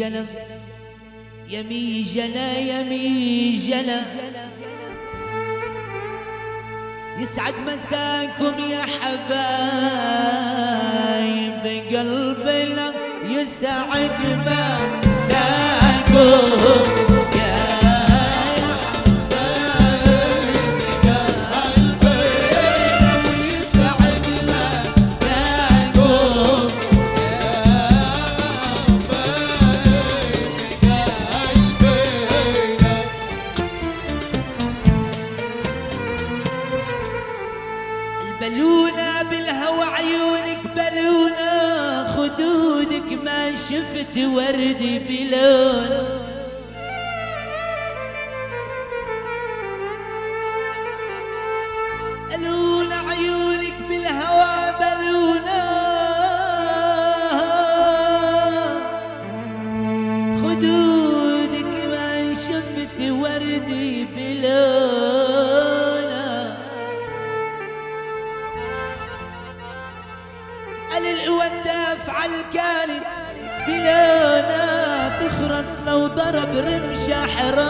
ميجلة يا ميجلة يا ميجلة، يسعد مساكم يا حبايب قلبنا، يسعد مساكم بلونا بالهوى عيونك، بلونا خدودك ما شفت وردي بلونه، بلونا عيونك بالهوى بلونا خدودك ما شفت وردي بلونه، الوداف عالكانت بلانا تخرس لو ضرب رمشة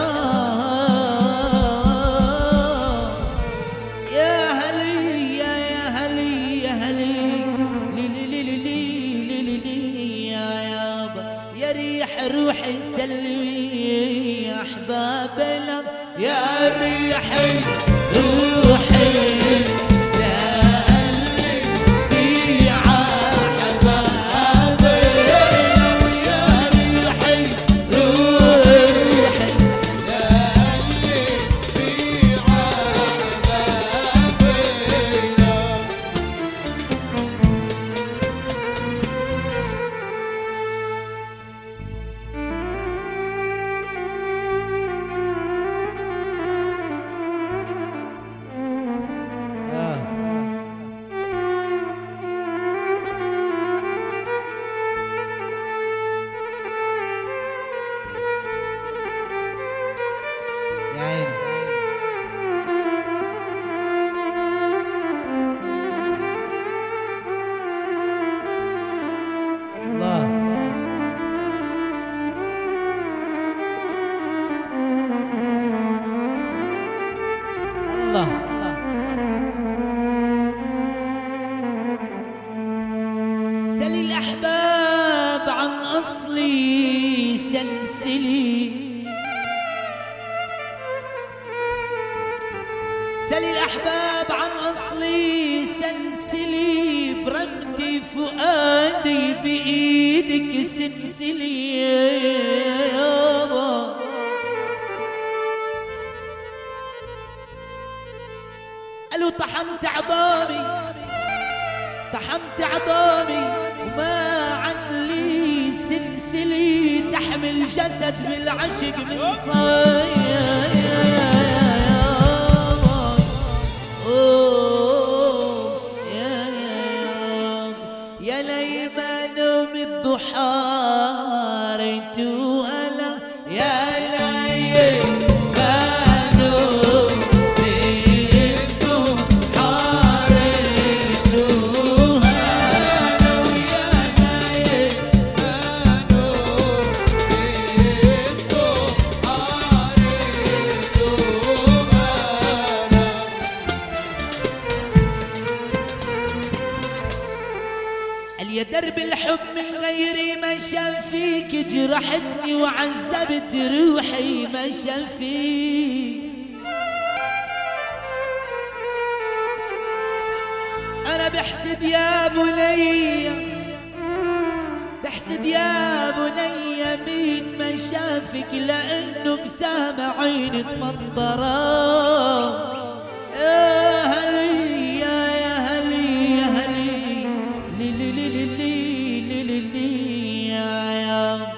حرام، يا هلي يا هلي يا هلي لي لي لي لي لي لي لي يا يابا، يا ريح روحي سلمي يا احبابنا، يا ريحي روحي الله. سل الأحباب عن أصلي سلسلي، سل الأحباب عن أصلي سلسلي، برمتي فؤادي بإيدك سلسلي يابا، قالوا طحنت عظامي طحنت عظامي وما عدلي سلسلي، تحمل جسد بالعشق من صايا يا ليمان من الضحى ريتو أنا يا ليمان يا درب الحب من غيري ما شاف فيك، جرحتني وعذبت روحي ما شاف فيك، أنا بحسد يا بني بحسد يا بني مين ما شافك، لأنه بسامة عينك منظرة، يا هلي يا هلي يا هلي لي لي لي لي لي لي يا